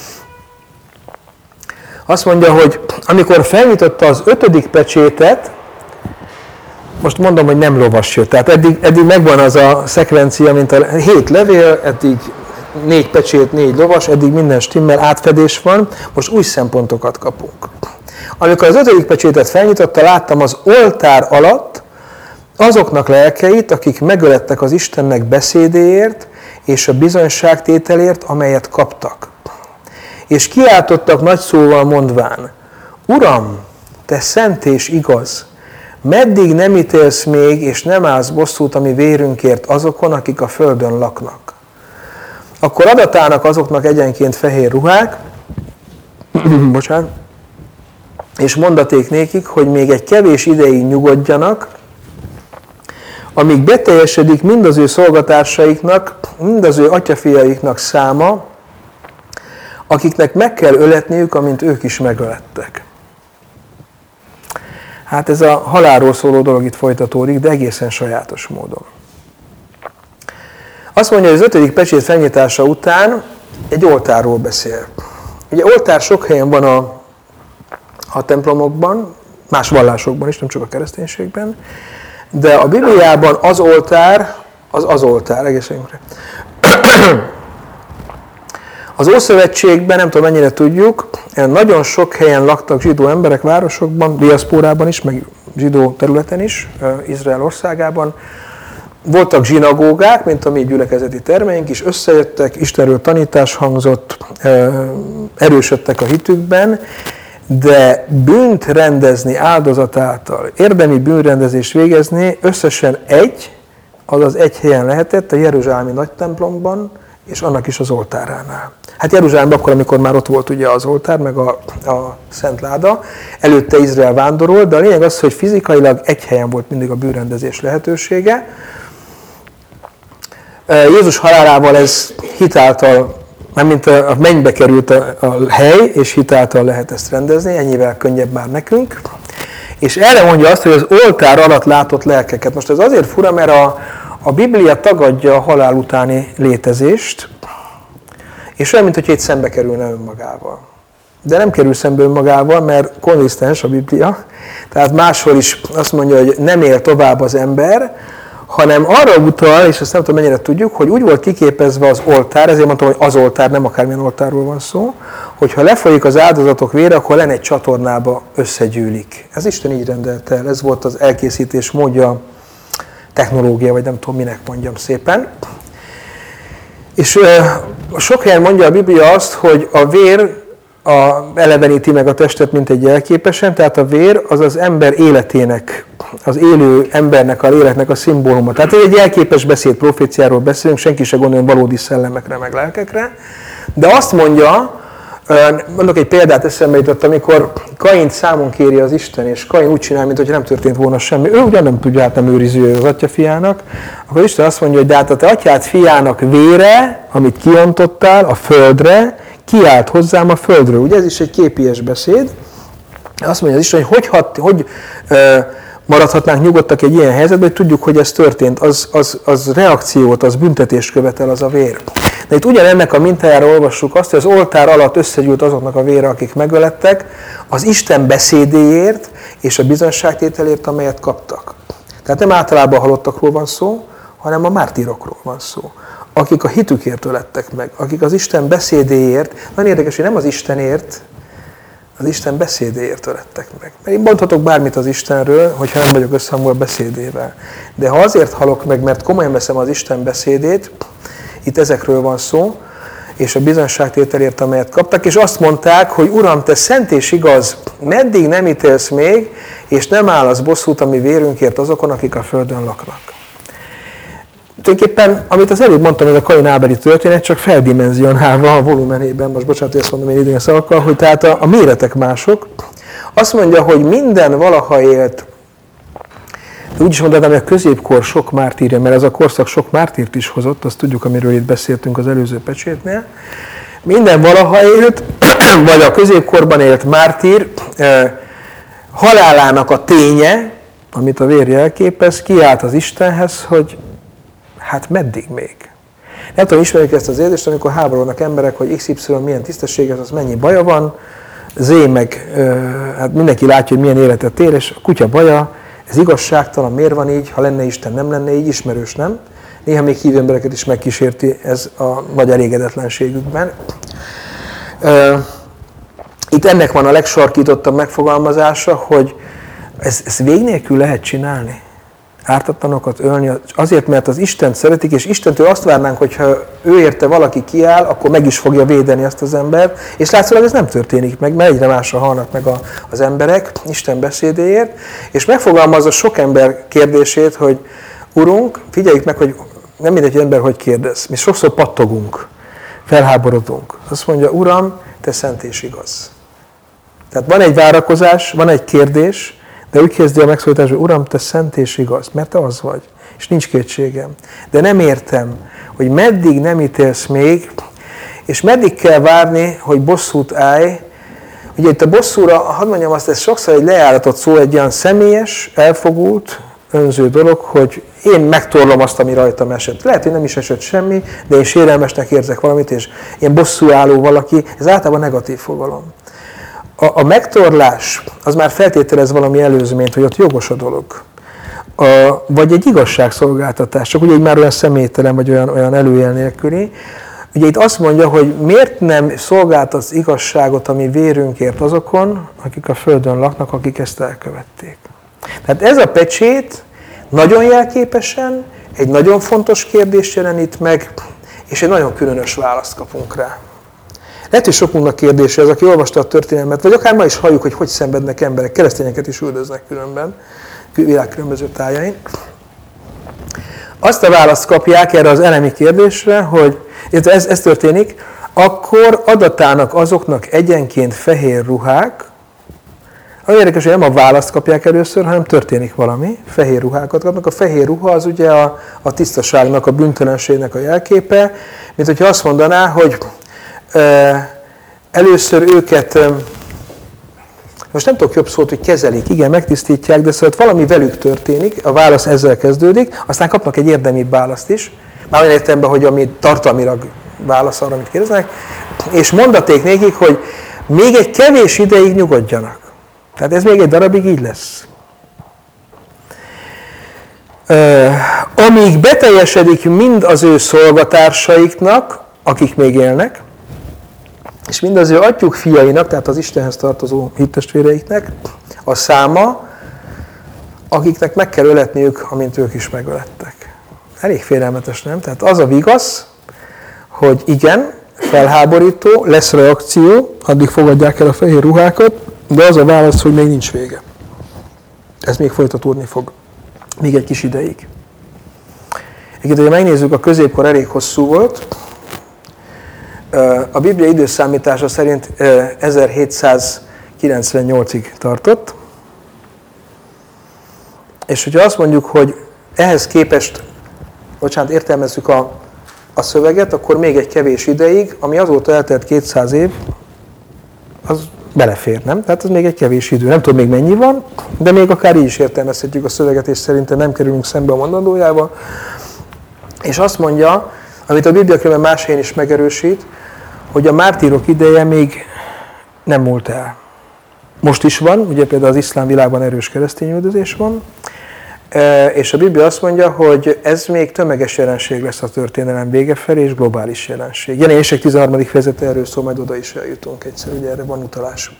Azt mondja, hogy amikor felnyitotta az 5. pecsétet, most mondom, hogy nem lovas jött. Tehát eddig megvan az a szekvencia, mint a 7 levél, eddig 4 pecsét, 4 lovas, eddig minden stimmel, átfedés van, most új szempontokat kapunk. Amikor az 5. pecsétet felnyitotta, láttam az oltár alatt azoknak lelkeit, akik megölettek az Istennek beszédéért és a bizonyságtételért, amelyet kaptak. És kiáltottak nagy szóval mondván, Uram, te szent és igaz, meddig nem ítélsz még, és nem állsz bosszút a mi vérünkért azokon, akik a földön laknak. Akkor adatának azoknak egyenként fehér ruhák, és mondaték nékik, hogy még egy kevés ideig nyugodjanak, amíg beteljesedik mind az ő szolgatársaiknak, mind az ő atyafiaiknak száma, akiknek meg kell öletniük, amint ők is megölettek. Hát ez a halálról szóló dolog itt folytatódik, de egészen sajátos módon. Azt mondja, hogy az 5. pecsét felnyitása után egy oltárról beszél. Ugye oltár sok helyen van a templomokban, más vallásokban is, nem csak a kereszténységben, de a Bibliában az oltár, az oltár, egészen az Ószövetségben, nem tudom mennyire tudjuk, nagyon sok helyen laktak zsidó emberek városokban, diaszpórában is, meg zsidó területen is, Izrael országában. Voltak zsinagógák, mint a mi gyülekezeti termeink is, összejöttek, Istenről tanítás hangzott, erősödtek a hitükben, de bűnt rendezni áldozat által, érdemi bűnrendezést végezni összesen azaz egy helyen lehetett, a jeruzsálemi nagytemplomban, és annak is az oltáránál. Hát Jeruzsálemben akkor, amikor már ott volt ugye az oltár, meg a szent láda, előtte Izrael vándorolt, de a lényeg az, hogy fizikailag egy helyen volt mindig a bűnrendezés lehetősége. Jézus halálával ez hitáltal, mármint a mennybe került a hely, és hitáltal lehet ezt rendezni, ennyivel könnyebb már nekünk. És erre mondja azt, hogy az oltár alatt látott lelkeket. Most ez azért fura, mert a Biblia tagadja a halál utáni létezést, és olyan, mintha itt szembe kerülne önmagával. De nem kerül szembe önmagával, mert konzisztens a Biblia, tehát máshol is azt mondja, hogy nem él tovább az ember, hanem arra utal, és ezt nem tudom mennyire tudjuk, hogy úgy volt kiképezve az oltár, ezért mondtam, hogy az oltár, nem akármilyen oltárról van szó, hogyha lefolyik az áldozatok vére, akkor len egy csatornába összegyűlik. Ez Isten így rendelte el, ez volt az elkészítés módja, technológia, vagy nem tudom minek mondjam szépen. És sok helyen mondja a Biblia azt, hogy a vér eleveníti meg a testet, mint egy jelképesen, tehát a vér az az ember életének, az élő embernek, a léleknek a szimbóluma. Tehát egy jelképes beszéd, proféciáról beszélünk, senki se gondolja valódi szellemekre, meg lelkekre, de azt mondja, mondok egy példát, eszembe jutott, amikor Kaint számon kéri az Isten, és Kain úgy csinál, mintha nem történt volna semmi. Ő ugyan nem tudja, hát nem őrizi ő az atya fiának. Akkor Isten azt mondja, hogy de hát a te atyád fiának vére, amit kiontottál a földre, kiállt hozzám a földről. Ugye ez is egy képies beszéd. Azt mondja az Isten, hogy maradhatnánk nyugodtak egy ilyen helyzetben, hogy tudjuk, hogy ez történt. Az reakciót, az büntetést követel az a vér. De itt ugyanennek a mintájára olvassuk azt, hogy az oltár alatt összegyűlt azoknak a vére, akik megölettek, az Isten beszédéért és a bizonyságtételért, amelyet kaptak. Tehát nem általában halottakról van szó, hanem a mártírokról van szó, akik a hitükért ölettek meg, akik az Isten beszédéért, nagyon érdekes, hogy nem az Istenért, az Isten beszédéért ölettek meg. Mert én mondhatok bármit az Istenről, hogyha nem vagyok összhangban a beszédével. De ha azért halok meg, mert komolyan veszem az Isten beszédét, itt ezekről van szó, és a bizonyságtételért, amelyet kaptak, és azt mondták, hogy Uram, te szent és igaz, meddig nem ítélsz még, és nem állasz bosszút a mi vérünkért azokon, akik a földön laknak. Tulajdonképpen, amit az előbb mondtam, ez a Kain-Ábeli történet, csak feldimenzionálva a volumenében, most bocsánat, hogy ezt mondom én idegen szavakkal, hogy tehát a méretek mások. Azt mondja, hogy minden valaha élt, de úgy is mondanám, hogy a középkor sok mártírja, mert ez a korszak sok mártírt is hozott, azt tudjuk, amiről itt beszéltünk az előző pecsétnél. Minden valaha élt, vagy a középkorban élt mártír, halálának a ténye, amit a vér jelképez, kiállt az Istenhez, hogy hát meddig még? Nem tudom, ismerjük ezt az érzést, amikor háborolnak emberek, hogy XY milyen tisztességes, az mennyi baja van, Z meg hát mindenki látja, hogy milyen életet él, és a kutya baja, ez igazságtalan, miért van így, ha lenne Isten, nem lenne így, ismerős, nem? Néha még hívő embereket is megkísérti ez a nagy elégedetlenségükben. Itt ennek van a legsarkítottabb megfogalmazása, hogy ezt vég nélkül lehet csinálni. Ártatlanokat ölni, azért, mert az Istent szeretik, és Istentől azt várnánk, hogyha ő érte valaki kiáll, akkor meg is fogja védeni azt az embert, és látszólag ez nem történik meg, mert egyre másra halnak meg az emberek Isten beszédéért, és megfogalmazza sok ember kérdését, hogy Urunk, figyeljük meg, hogy nem mindegy, hogy ember hogy kérdez. Mi sokszor pattogunk, felháborodunk. Azt mondja, Uram, te szent és igaz. Tehát van egy várakozás, van egy kérdés, de úgy kezdi a megszólítás, hogy Uram, te szent és igaz, mert te az vagy, és nincs kétségem. De nem értem, hogy meddig nem ítélsz még, és meddig kell várni, hogy bosszút állj Ugye itt a bosszúra, hadd mondjam azt, ez sokszor egy lejáratott szó, egy olyan személyes, elfogult, önző dolog, hogy én megtorlom azt, ami rajtam esett. Lehet, hogy nem is esett semmi, de én sérelmesnek érzek valamit, és én bosszúálló valaki, ez általában negatív fogalom. A megtorlás, az már feltételez valami előzményt, hogy ott jogos a dolog. Vagy egy igazságszolgáltatás, csak ugye így már olyan személytelen, vagy olyan előjel nélküli. Ugye itt azt mondja, hogy miért nem szolgáltatsz igazságot, ami vérünkért azokon, akik a földön laknak, akik ezt elkövették. Tehát ez a pecsét nagyon jelképesen egy nagyon fontos kérdést jelenít meg, és egy nagyon különös választ kapunk rá. Lehet, hogy sokunknak kérdése ez, aki olvasta a történelmet, vagy akár ma is halljuk, hogy szenvednek emberek, keresztényeket is üldöznek különben, világ különböző tájain. Azt a választ kapják erre az elemi kérdésre, hogy ez történik, akkor adatának azoknak egyenként fehér ruhák, ami érdekes, hogy nem a választ kapják először, hanem történik valami, fehér ruhákat kapnak. A fehér ruha az ugye a tisztaságnak, a bűntelenségnek a jelképe, mint hogyha azt mondaná, hogy először őket, most nem tudok jobb szót, hogy kezelik, igen, megtisztítják, de szóval valami velük történik, a válasz ezzel kezdődik, aztán kapnak egy érdemibb választ is, már olyan értelemben, hogy ami tartalmilag válasz arra, amit kérdeznek, és mondaték nékik, hogy még egy kevés ideig nyugodjanak. Tehát ez még egy darabig így lesz. Amíg beteljesedik mind az ő szolgatársaiknak, akik még élnek, és mind az ő atyuk fiainak, tehát az Istenhez tartozó hittestvéreiknek a száma, akiknek meg kell öletniük, amint ők is megölettek. Elég félelmetes, nem? Tehát az a vigasz, hogy igen, felháborító, lesz reakció, addig fogadják el a fehér ruhákat, de az a válasz, hogy még nincs vége. Ez még folytatódni fog. Még egy kis ideig. Egyébként, hogyha megnézzük, a középkor elég hosszú volt. A Biblia időszámítása szerint 1798-ig tartott. És hogyha azt mondjuk, hogy ehhez képest, értelmezzük a szöveget, akkor még egy kevés ideig, ami azóta eltelt 200 év, az belefér, nem? Tehát az még egy kevés idő. Nem tudom még mennyi van, de még akár így is értelmezhetjük a szöveget, és szerintem nem kerülünk szembe a mondandójával. És azt mondja, amit a Biblia különben más helyen is megerősít, hogy a mártírok ideje még nem múlt el. Most is van, ugye például az iszlám világban erős keresztényüldözés van, és a Biblia azt mondja, hogy ez még tömeges jelenség lesz a történelem vége felé, és globális jelenség. Jelenések 13. fejezete erről szól, majd oda is eljutunk egyszer, ugye erre van utalás.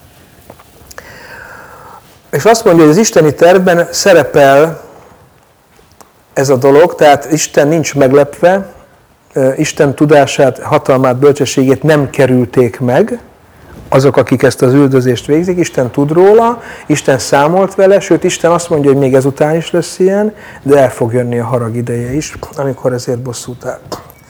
És azt mondja, hogy az isteni tervben szerepel ez a dolog, tehát Isten nincs meglepve, Isten tudását, hatalmát, bölcsességét nem kerülték meg, azok, akik ezt az üldözést végzik, Isten tud róla, Isten számolt vele, sőt Isten azt mondja, hogy még ezután is lesz ilyen, de el fog jönni a harag ideje is, amikor ezért bosszút áll.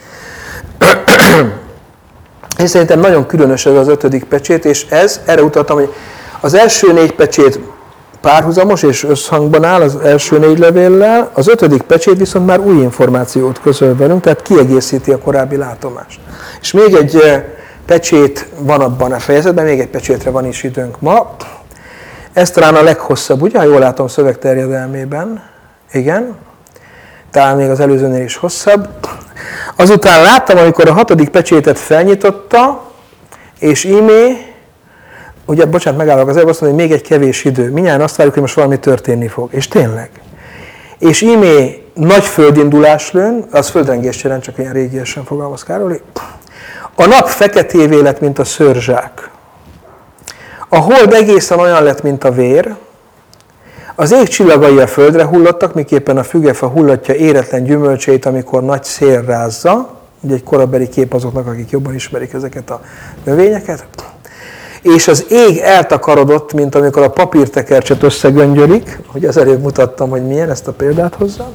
Én szerintem nagyon különös ez az 5. pecsét, és erre utaltam, hogy az első 4 pecsét párhuzamos és összhangban áll az első 4 levéllel, az 5. pecsét viszont már új információt közöl velünk, tehát kiegészíti a korábbi látomást. És még egy pecsét van abban a fejezetben, még egy pecsétre van is időnk ma. Ez talán a leghosszabb, ugye? Jól látom szövegterjedelmében. Igen. Talán még az előzőnél is hosszabb. Azután láttam, amikor a 6. pecsétet felnyitotta, és ímé, ugye, megállok az előbb, azt mondja, hogy még egy kevés idő. Mindjárt azt várjuk, hogy most valami történni fog. És tényleg. És ímé nagy földindulás lőn, az földrengést jelent, csak ilyen régiesen fogalmaz Károly. A nap feketévé lett, mint a szőrzsák. A hold egészen olyan lett, mint a vér. Az ég csillagai a földre hullottak, miképpen a fügefa hullatja éretlen gyümölcsét, amikor nagy szél rázza. Ugye egy korabeli kép azoknak, akik jobban ismerik ezeket a növényeket. És az ég eltakarodott, mint amikor a papírtekercset összegöngyölik. Ugye az előbb mutattam, hogy milyen, ezt a példát hozzá.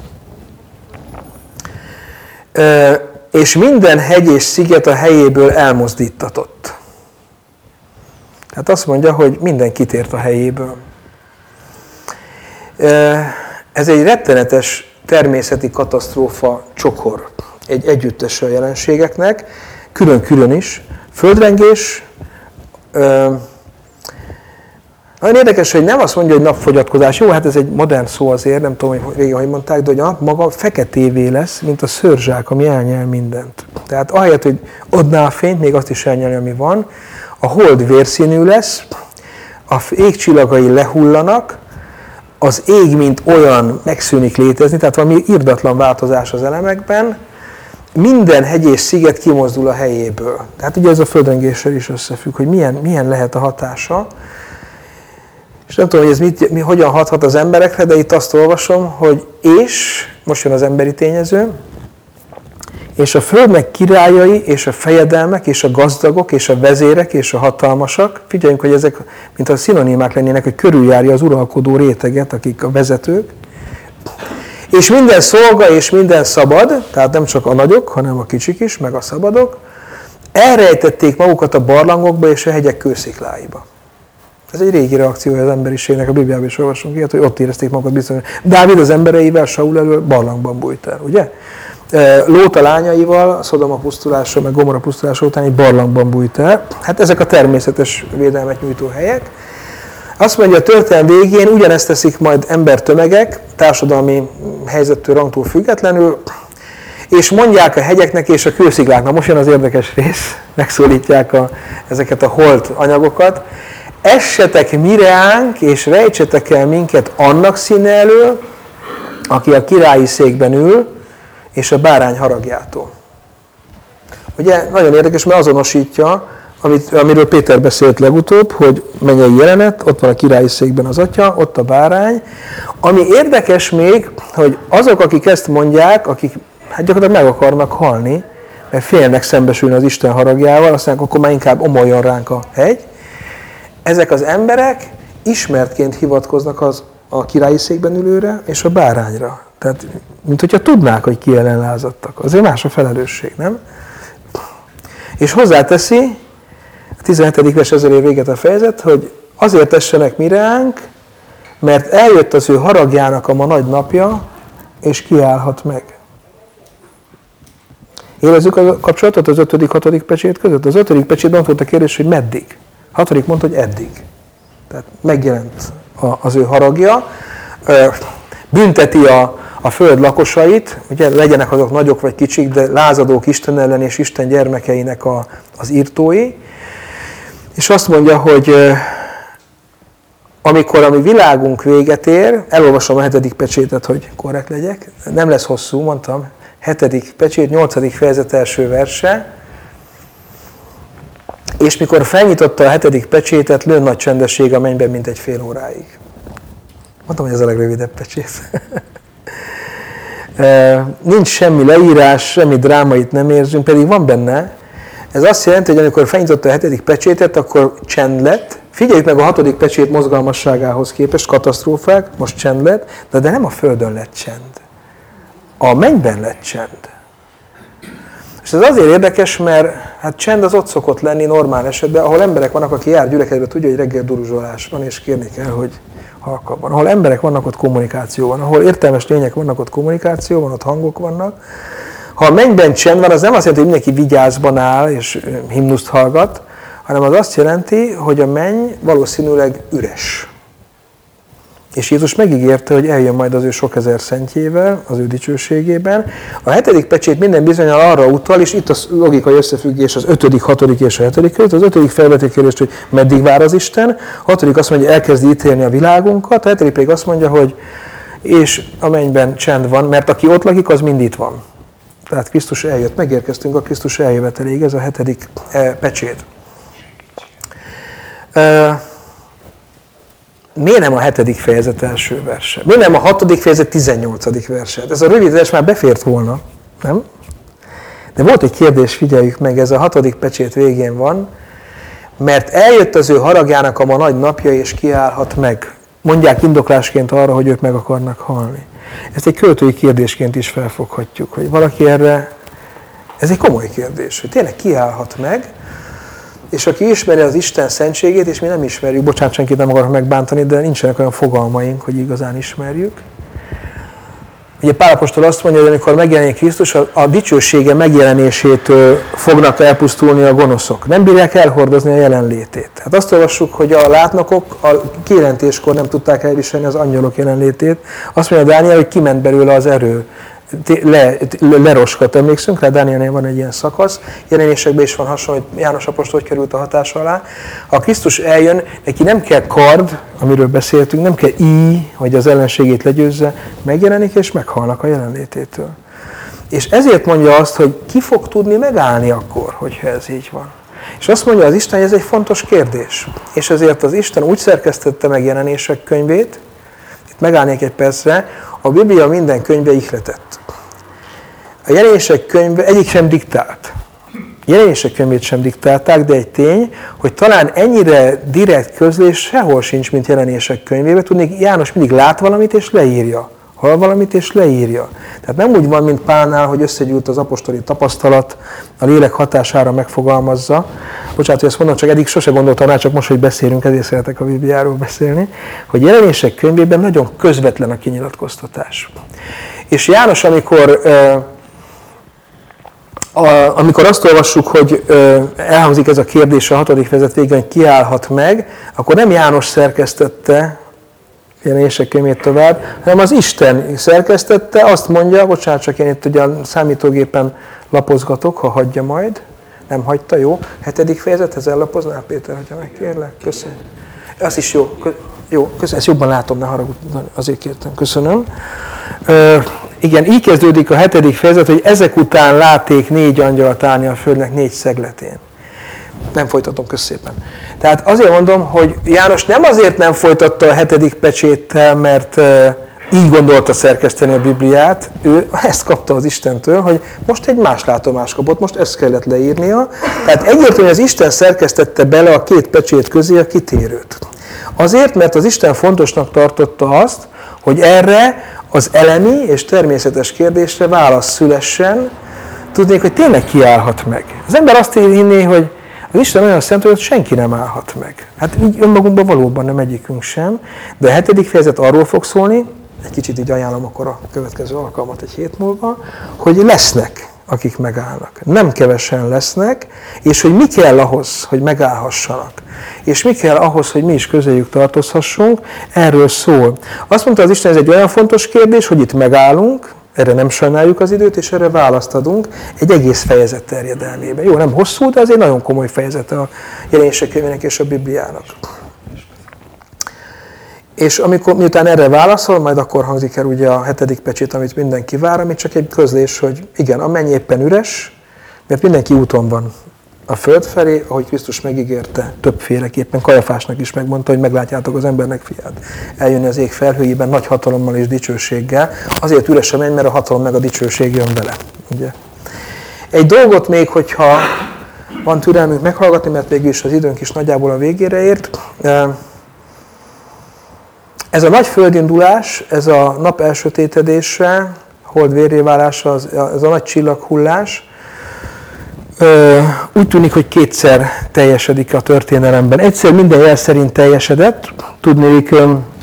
És minden hegy és sziget a helyéből elmozdítatott. Tehát azt mondja, hogy minden kitért a helyéből. Ez egy rettenetes természeti katasztrófa csokor, egy együttes a jelenségeknek, külön-külön is. Földrengés, Nagyon érdekes, hogy nem azt mondja, hogy napfogyatkozás. Jó, hát ez egy modern szó azért, nem tudom, hogy régen hogy mondták, de hogy a nap maga feketévé lesz, mint a szőrzsák, ami elnyel mindent. Tehát ahelyett, hogy adná a fényt, még azt is elnyelni, ami van. A hold vérszínű lesz, a égcsillagai lehullanak, az ég, mint olyan megszűnik létezni, tehát valami irdatlan változás az elemekben, minden hegy és sziget kimozdul a helyéből. Tehát ugye ez a földrengéssel is összefügg, hogy milyen lehet a hatása. És nem tudom, hogy ez hogyan hathat az emberekre, de itt azt olvasom, hogy és, most jön az emberi tényező, és a földnek királyai, és a fejedelmek, és a gazdagok, és a vezérek, és a hatalmasak, figyeljünk, hogy ezek, mint a szinonimák lennének, hogy körüljárja az uralkodó réteget, akik a vezetők, és minden szolga, és minden szabad, tehát nem csak a nagyok, hanem a kicsik is, meg a szabadok, elrejtették magukat a barlangokba és a hegyek kőszikláiba. Ez egy régi reakciója az emberiségnek, a Bibliában is olvasunk ilyet, hogy ott érezték magukat biztosan. Dávid az embereivel Saul elől barlangban bújt el, ugye? Lót a lányaival, Szodoma pusztulása, meg Gomorra pusztulása után egy barlangban bújt el. Hát ezek a természetes védelmet nyújtó helyek. Azt mondja, a történelem végén ugyanezt teszik majd embertömegek, társadalmi helyzettől, rangtól függetlenül, és mondják a hegyeknek és a kőszikláknak, most jön az érdekes rész, megszólítják ezeket a holt anyagokat, essetek mireánk, és rejtsetek el minket annak színe elől, aki a királyi székben ül, és a bárány haragjától. Ugye nagyon érdekes, mert azonosítja, amiről Péter beszélt legutóbb, hogy mennyei jelenet, ott van a királyi székben az atya, ott a bárány. Ami érdekes még, hogy azok, akik ezt mondják, akik hát gyakorlatilag meg akarnak halni, mert félnek szembesülni az Isten haragjával, aztán akkor már inkább omoljon ránk a hegy. Ezek az emberek ismertként hivatkoznak a királyi székben ülőre és a bárányra. Tehát, mint hogyha tudnák, hogy ki ellen lázadtak. Azért más a felelősség, nem? És hozzáteszi, a 17. vers ezzel ér véget a fejezet, hogy azért essenek mireánk, mert eljött az ő haragjának a ma nagy napja, és kiállhat meg. Érezzük a kapcsolatot az 5.-6. pecsét között? Az 5. pecsétben volt a kérdés, hogy meddig. 6. mondta, hogy eddig. Tehát megjelent az ő haragja, bünteti a föld lakosait, ugye legyenek azok nagyok vagy kicsik, de lázadók Isten ellen és Isten gyermekeinek az írtói. És azt mondja, hogy amikor a mi világunk véget ér, elolvasom a 7. pecsétet, hogy korrekt legyek, nem lesz hosszú, mondtam, 7. pecsét, 8. fejezet első verse, és mikor felnyitotta a 7. pecsétet, lőn nagy csendesség a mennyben, mint egy fél óráig. Mondtam, hogy ez a legrövidebb pecsét. Nincs semmi leírás, semmi drámait nem érzünk, pedig van benne. Ez azt jelenti, hogy amikor felnyitotta a 7. pecsétet, akkor csend lett. Figyeljük meg a 6. pecsét mozgalmasságához képest, katasztrófák, most csend lett, de nem a földön lett csend. A mennyben lett csend. És ez azért érdekes, mert hát csend az ott szokott lenni normál esetben, ahol emberek vannak, aki jár gyülekezetbe, tudja, hogy reggel duruzsolás van, és kérni kell, hogy halkabban. Ahol emberek vannak, ott kommunikáció van. Ahol értelmes lények vannak, ott kommunikáció van, ott hangok vannak. Ha a mennyben csend van, az nem azt jelenti, hogy mindenki vigyázban áll és himnuszt hallgat, hanem az azt jelenti, hogy a menny valószínűleg üres. És Jézus megígérte, hogy eljön majd az ő sok ezer szentjével, az ő dicsőségében. A 7. pecsét minden bizonnyal arra utal, és itt a logikai összefüggés az 5., 6. és a 7. között. Az 5. felveti kérdést, hogy meddig vár az Isten, a 6. azt mondja, hogy elkezdi ítélni a világunkat, a 7. pedig azt mondja, hogy és a mennyben csend van, mert aki ott lakik, az mind itt van. Tehát Krisztus eljött, megérkeztünk a Krisztus eljöveteléig, ez a 7. pecsét. Miért nem a 7. fejezet első verse? Miért nem a 6. fejezet 18. verse? Ez a rövidítés már befért volna, nem? De volt egy kérdés, figyeljük meg, ez a 6. pecsét végén van, mert eljött az ő haragjának a ma nagy napja, és kiállhat meg. Mondják indoklásként arra, hogy ők meg akarnak halni. Ezt egy költői kérdésként is felfoghatjuk, hogy valaki erre, ez egy komoly kérdés, hogy tényleg kiállhat meg, és aki ismeri az Isten szentségét, és mi nem ismerjük, bocsánat, senkit nem akarok megbántani, de nincsenek olyan fogalmaink, hogy igazán ismerjük, Ugye Pál apostol azt mondja, hogy amikor megjelenik Krisztus, a dicsősége megjelenésétől fognak elpusztulni a gonoszok. Nem bírják elhordozni a jelenlétét. Hát azt olvassuk, hogy a látnokok a kijelentéskor nem tudták elviselni az angyalok jelenlétét. Azt mondja Dániel, hogy kiment belőle az erő. Leroskadt, emlékszünk rá, Dánielnél van egy ilyen szakasz, jelenésekben is van hasonló, hogy János apostol hogy került a hatása alá. Ha Krisztus eljön, neki nem kell kard, amiről beszéltünk, nem kell íj, hogy az ellenségét legyőzze, megjelenik és meghalnak a jelenlététől. És ezért mondja azt, hogy ki fog tudni megállni akkor, hogyha ez így van. És azt mondja az Isten, hogy ez egy fontos kérdés. És ezért az Isten úgy szerkesztette meg Jelenések könyvét, itt megállnék egy percre, a Biblia minden könyve ihletett. A Jelenések könyve egyik sem diktált. Jelenések könyvét sem diktálták, de egy tény, hogy talán ennyire direkt közlés sehol sincs, mint Jelenések könyvében. Tudnék, János mindig lát valamit és leírja. Hall valamit és leírja. Tehát nem úgy van, mint Pálnál, hogy összegyűlt az apostoli tapasztalat, a lélek hatására megfogalmazza. Bocsánat, hogy ezt mondom, csak eddig sose gondoltam rá, csak most, hogy beszélünk, ezért szeretek a Bibliáról beszélni, hogy Jelenések könyvében nagyon közvetlen a kinyilatkoztatás. És János, amikor azt olvassuk, hogy elhangzik ez a kérdés a 6. fejezet végén, hogy ki állhat meg, akkor nem János szerkesztette Jelenések könyvét tovább, hanem az Isten szerkesztette, azt mondja, bocsánat, csak én itt ugye a számítógépen lapozgatok, ha hagyja majd, nem hagyta, jó? 7. fejezethez ellapoznál, Péter, hogyha megkérlek? Köszönöm. Az is jó, köszönöm, ezt jobban látom, ne haragudj, azért kértem, köszönöm. Igen, így kezdődik a 7. fejezet, hogy ezek után látték 4 angyalt állni a földnek 4 szegletén. Nem folytatom, köszépen. Tehát azért mondom, hogy János nem azért nem folytatta a 7. pecséttel, mert így gondolta szerkeszteni a Bibliát, ő ezt kapta az Istentől, hogy most egy más látomást kapott, most ezt kellett leírnia. Tehát egyértelműen az Isten szerkesztette bele a 2 pecsét közé a kitérőt. Azért, mert az Isten fontosnak tartotta azt, hogy erre az elemi és természetes kérdésre válasz szülessen, tudnék, hogy tényleg ki állhat meg. Az ember azt hinné, hogy az Isten olyan szent, hogy senki nem állhat meg. Hát így önmagunkban valóban nem egyikünk sem, de a 7. fejezet arról fog szólni, egy kicsit így ajánlom akkor a következő alkalmat egy hét múlva, hogy lesznek, akik megállnak. Nem kevesen lesznek, és hogy mi kell ahhoz, hogy megállhassanak. És mi kell ahhoz, hogy mi is közéjük tartozhassunk, erről szól. Azt mondta az Isten, ez egy olyan fontos kérdés, hogy itt megállunk, erre nem sajnáljuk az időt, és erre választ adunk egy egész fejezet terjedelmében. Jó, nem hosszú, de az egy nagyon komoly fejezete a Jelenések könyvének és a Bibliának. És miután erre válaszol, majd akkor hangzik el ugye a 7. pecsét, amit mindenki vár, ami csak egy közlés, hogy igen, a menny éppen üres, mert mindenki úton van a föld felé, ahogy Krisztus megígérte többféleképpen. Kajafásnak is megmondta, hogy meglátjátok az embernek fiát eljönni az ég felhőjében nagy hatalommal és dicsőséggel. Azért üres a menny, mert a hatalom meg a dicsőség jön vele. Ugye? Egy dolgot még, hogyha van türelmünk meghallgatni, mert végül is az időnk is nagyjából a végére ért. Ez a nagy földindulás, ez a nap elsötétedése, hold vérré válása, ez a nagy csillaghullás, úgy tűnik, hogy 2-szer teljesedik a történelemben. Egyszer minden jel szerint teljesedett. Tudnék,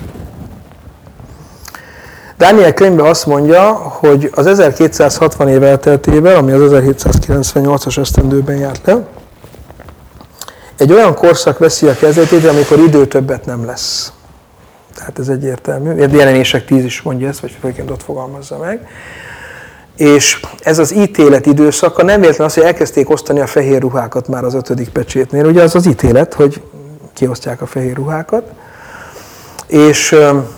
Dániel könyvben azt mondja, hogy az 1260 év elteltével, ami az 1798-as esztendőben járt le, egy olyan korszak veszi a kezdetét, amikor idő többet nem lesz. Tehát ez egyértelmű. Jelenések 10 is mondja ezt, vagy főként ott fogalmazza meg. És ez az ítélet időszaka nem véletlen az, hogy elkezdték osztani a fehér ruhákat már az 5. pecsétnél. Ugye az az ítélet, hogy kiosztják a fehér ruhákat. És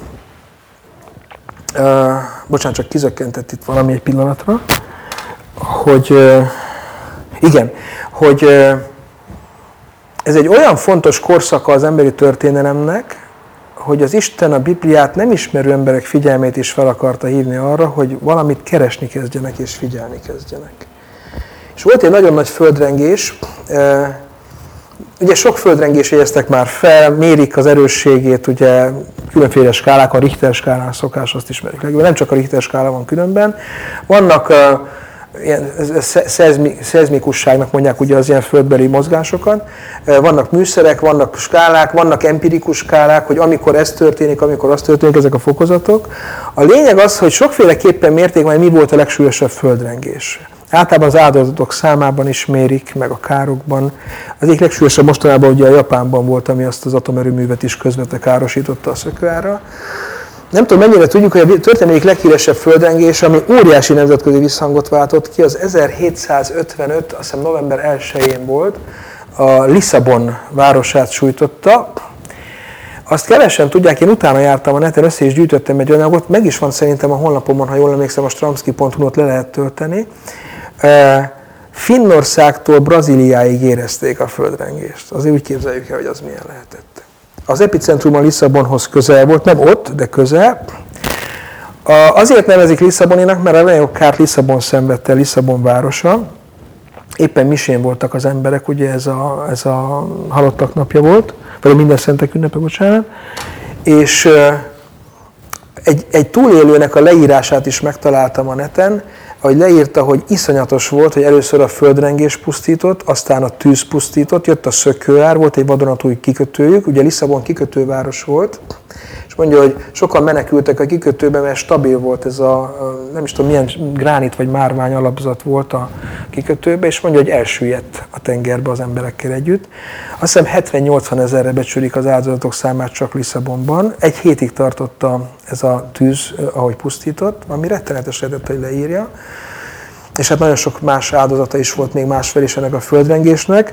bocsánat, csak kizökkentett itt valami egy pillanatra, hogy igen, hogy ez egy olyan fontos korszaka az emberi történelemnek, hogy az Isten a Bibliát nem ismerő emberek figyelmét is fel akarta hívni arra, hogy valamit keresni kezdjenek és figyelni kezdjenek. És volt egy nagyon nagy földrengés, ugye sok földrengés jegyeztek már fel, mérik az erősségét, ugye különféle skálákon, Richter skálán szokás, azt ismerjük legjobban, nem csak a Richter skála van különben. Vannak ilyen szeizmikusságnak mondják ugye az ilyen földbeli mozgásokat. Vannak műszerek, vannak skálák, vannak empirikus skálák, hogy amikor ez történik, amikor az történik, ezek a fokozatok. A lényeg az, hogy sokféleképpen mérték majd, mi volt a legsúlyosabb földrengés. Általában az áldozatok számában is mérik, meg a károkban. Az egyik legsúlyosabb mostanában ugye a Japánban volt, ami azt az atomerőművet is közvetlenül károsította a szökőára. Nem tudom, mennyire tudjuk, hogy a történelmi egyik leghíresebb földrengés, ami óriási nemzetközi visszhangot váltott ki, az 1755, azt hiszem november 1-én volt, a Lisszabon városát sújtotta. Azt kevesen tudják, én utána jártam a neten, össze is gyűjtöttem egy anyagot, meg is van szerintem a honlapomon, ha jól emlékszem, a stramski.hu-t le lehet tölteni. Finnországtól Brazíliáig érezték a földrengést. Azért úgy képzeljük el, hogy az milyen lehetett. Az epicentrum a Lisszabonhoz közel volt, nem ott, de közel. Azért nevezik Lisszaboninak, mert a legnagyobb kárt Lisszabon szenvedte, Lisszabon városa. Éppen misén voltak az emberek, ugye ez a halottak napja volt, vagy a minden szentek ünnepe, bocsánat. És egy túlélőnek a leírását is megtaláltam a neten, ahogy leírta, hogy iszonyatos volt, hogy először a földrengés pusztított, aztán a tűz pusztított, jött a szökőár, volt egy vadonatúj kikötőjük, ugye Lisszabon kikötőváros volt, és mondja, hogy sokan menekültek a kikötőbe, mert stabil volt ez a, nem is tudom milyen gránit vagy márvány alapzat volt a kikötőbe, és mondja, hogy elsüllyedt a tengerbe az emberekkel együtt. Azt hiszem 70-80 ezerre becsülik az áldozatok számát csak Lisszabonban. Egy hétig tartott ez a tűz, ahogy pusztított, ami rettenetes lehetett, hogy leírja. És hát nagyon sok más áldozata is volt még másfél is ennek a földrengésnek.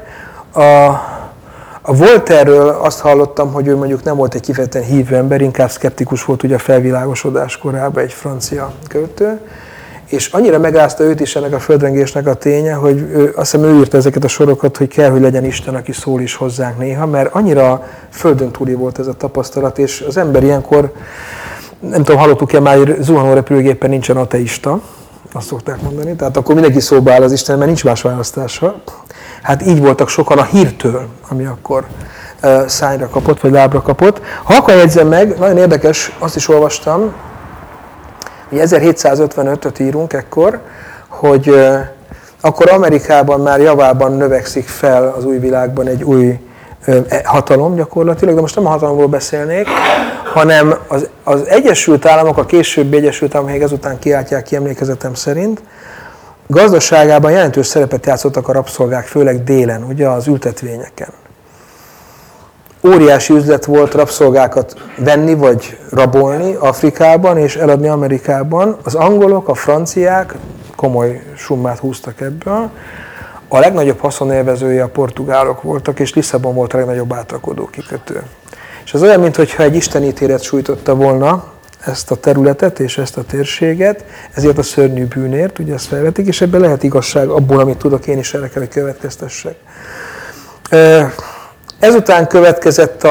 A Voltaire-ről azt hallottam, hogy ő mondjuk nem volt egy kifejezetten hívő ember, inkább szkeptikus volt ugye a felvilágosodás korában, egy francia költő, és annyira megrázta őt is ennek a földrengésnek a ténye, hogy azt hiszem ő írta ezeket a sorokat, hogy kell, hogy legyen Isten, aki szól is hozzánk néha, mert annyira földön túli volt ez a tapasztalat, és az ember ilyenkor, nem tudom, hallottuk-e már, hogy zuhanó repülőgépen nincsen ateista, azt szokták mondani, tehát akkor mindenki szóba áll az Isten, mert nincs más választása. Hát így voltak sokan a hírtől, ami akkor szányra kapott, vagy lábra kapott. Ha akkor jegyzem meg, nagyon érdekes, azt is olvastam, hogy 1755-öt írunk ekkor, hogy akkor Amerikában már javában növekszik fel az új világban egy új hatalom gyakorlatilag, de most nem a hatalomról beszélnék, hanem az Egyesült Államok, a későbbi Egyesült Államok, ezután kiáltják ki emlékezetem szerint, gazdaságában jelentős szerepet játszottak a rabszolgák, főleg délen, ugye az ültetvényeken. Óriási üzlet volt rabszolgákat venni vagy rabolni Afrikában és eladni Amerikában. Az angolok, a franciák komoly summát húztak ebből. A legnagyobb haszonélvezője a portugálok voltak, és Lisszabon volt a legnagyobb átrakodó kikötő. És az olyan, mintha egy istenítélet sújtotta volna ezt a területet és ezt a térséget, ezért a szörnyű bűnért, ugye ezt felvetik, és ebben lehet igazság abból, amit tudok, én is erre kell, hogy következtessek. Ezután következett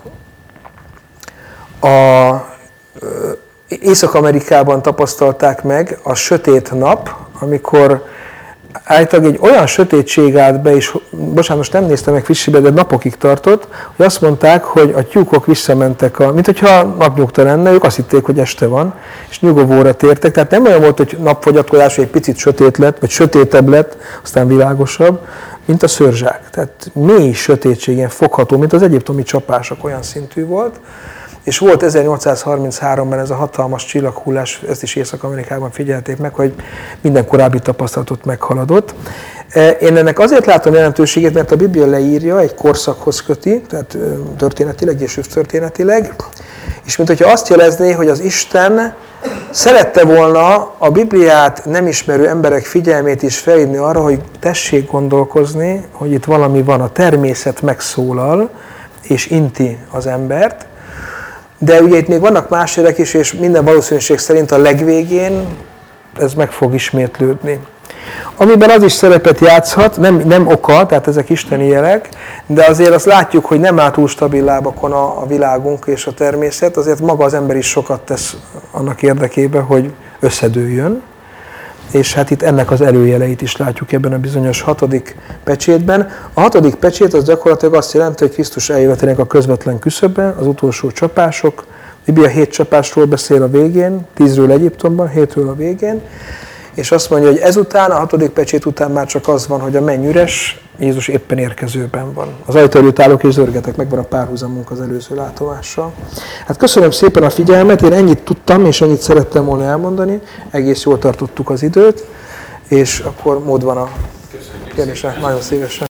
Észak-Amerikában tapasztalták meg a sötét nap, amikor állítólag egy olyan sötétség állt be, és bocsánat, most nem néztem meg frissibe, de napokig tartott, hogy azt mondták, hogy a tyúkok visszamentek, mint hogyha napnyugta lenne, ők azt hitték, hogy este van, és nyugovóra tértek. Tehát nem olyan volt, hogy napfogyatkozás, hogy egy picit sötét lett, vagy sötétebb lett, aztán világosabb, mint a szörzsák. Tehát mély sötétség, ilyen fogható, mint az egyiptomi csapások, olyan szintű volt. És volt 1833-ban ez a hatalmas csillaghullás, ezt is Észak-Amerikában figyelték meg, hogy minden korábbi tapasztalatot meghaladott. Én ennek azért látom jelentőségét, mert a Biblia leírja, egy korszakhoz köti, tehát történetileg és történetileg, és mint hogyha azt jelezné, hogy az Isten szerette volna a Bibliát nem ismerő emberek figyelmét is felhívni arra, hogy tessék gondolkozni, hogy itt valami van, a természet megszólal, és inti az embert. De ugye itt még vannak más jelek is, és minden valószínűség szerint a legvégén ez meg fog ismétlődni. Amiben az is szerepet játszhat, nem oka, tehát ezek isteni jelek, de azért azt látjuk, hogy nem áll túl stabil lábakon a világunk és a természet, azért maga az ember is sokat tesz annak érdekében, hogy összedőljön. És hát itt ennek az előjeleit is látjuk ebben a bizonyos 6. pecsétben. A 6. pecsét az gyakorlatilag azt jelenti, hogy Krisztus eljövetének a közvetlen küszöbe, az utolsó csapások. Biblia 7 csapásról beszél a végén, 10-ről Egyiptomban, 7-ről a végén. és azt mondja, hogy ezután, a 6. pecsét után már csak az van, hogy a menny üres, Jézus éppen érkezőben van. Az ajtó előtt állok és zörgetek, megvan a párhuzamunk az előző látomással. Hát köszönöm szépen a figyelmet, én ennyit tudtam, és ennyit szerettem volna elmondani, egész jól tartottuk az időt, és akkor mód van a kérdésre, nagyon szívesen.